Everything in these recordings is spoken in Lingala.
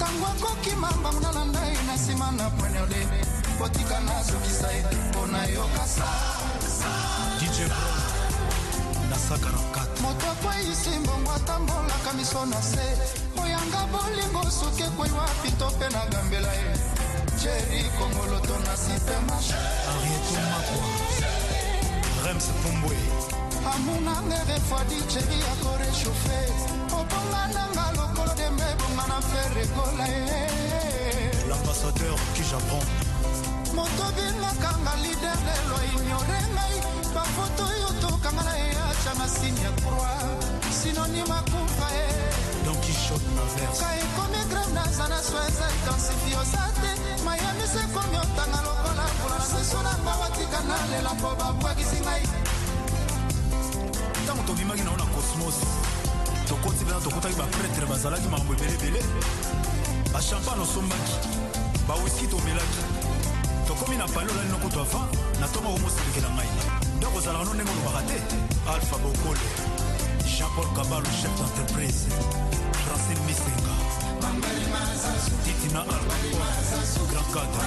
Tango koki mamba mnalanda ina simana pwenode Botika nazo kisai Bona yoka DJ Bro Nasa 44 Moto kwa isi mbongwa tambola kamisona se Oyanga bolingo suke kwa iwapi tope na gambela Jerry Kongoloto na sistema Arieto Makwa Rems Pumbwe Amuna ngere fwadi Jerry akore chauffé Oponga nanga lokolo de mebonga na ferre kola L'ambassadeur qui Japon Moto binga kanga leader de lo ignore ngai Ba foto yoto kanga na eacha na signe ya croix Synonyme akufa Don Quichotte na verse Kai kome grana sana sweza intensifio sate Miami se komi otanga lokola Kula na sesona mbawati kanale la poba bwa kisingai Tango tobimaki na ona Cosmos tokoti bena tokotaki bapretre bazalaki makambo ebelebele bachampagne osombaki bawiski tomelaki tokomi na pale olali nokutu avant natoma omoselekela ngai nde kozalaka no ndenge olobaka te Alpha Bokole Jean-Paul Kabalo chef d'entreprise Francine Misenga Titina Alpha Grand Cadre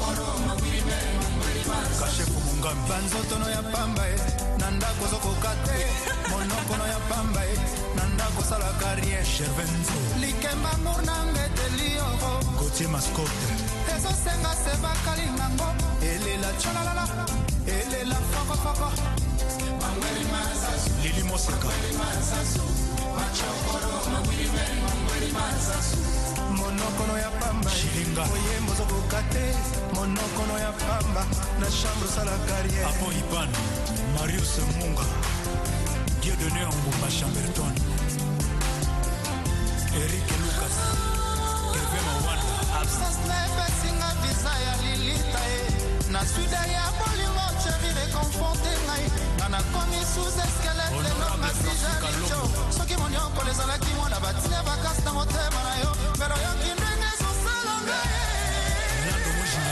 Kashefu Mungambi Banzotono ya pamba nanda kozokoka te Monokono ya pamba nanda kosala carrière Chervenzo Likemba mournange telioro Gauthier Mascotte Ezo senga seba kalingango Elela cholalala Elela foko foko Lili Moseka Monokono ya pamba Chilinga Oyembo zokoka te Monokono ya pamba Na chambre sala carrière Apo Iban Marius Munga Dieudonné Ngumba Chamberton Eric Lucas Kevin Mawanda Absence nebe singa visa ya lilita Na suda ya bolingo cheri reconforte ngai Nana komi sous esquelette lelo masija licho Soki monyoko lezalaki mwana batina bakasi na motema na yo Melo yo kindenge sosala ngai Nando Mujina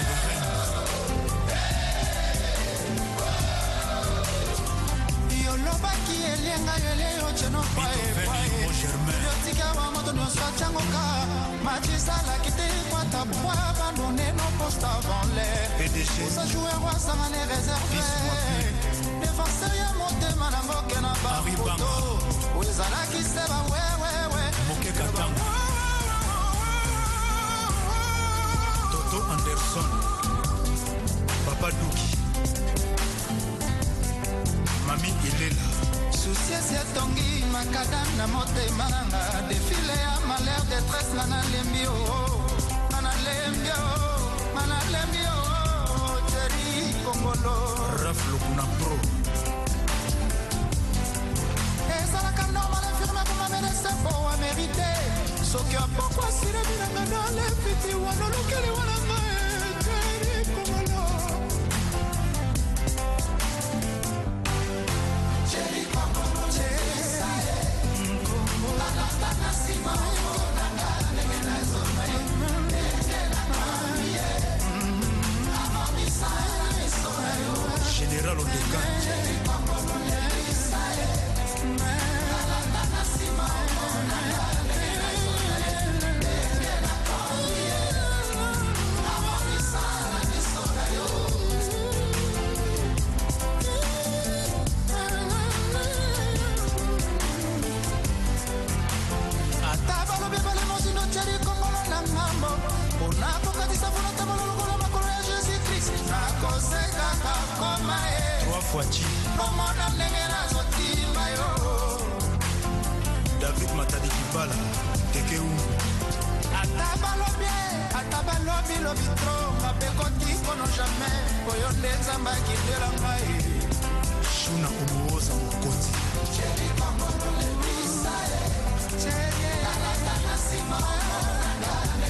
Yolobaki elenga yeleyo cheno pae Yotika wa moto nyonso changoka Machisala kite kwa tabwa Abandonné nos postes avant l'air Osa jouer roi sans les réserver Défenseur ya motema na mboke na bafoto Wezalaki seba wewewe Moke Katanga Toto Anderson Papa Douki Mami Ilela Soucieux etongi makadam na motema nanga Défilé ya malheur détresse nana lembi Nana lembi Jerry Kongolo Raf Lokuna Pro Ezalaka normal infirme pour ma médecin pour a mérité Soki a pourquoi si le bilanga dans les piti Wano lukeli wananga Jerry Kongolo Jerry Kongolo Jerry Kongolo Nalanda nasima Nanga negena zona Negena mamiye Amamisa Général Odeka Jerry Kongolo Nelisaye Nalanda nasima Nanga negena zona Negena mamiye Amamisa Fouachi David Matadi Kibala Tekeu Atabalobi lobi trop Mapekoti kono jamais Koyonde nzamba kindela ngai Shuna Omuoza Mokoti Cheri Kongolo le Misae Cheri Alata Nasima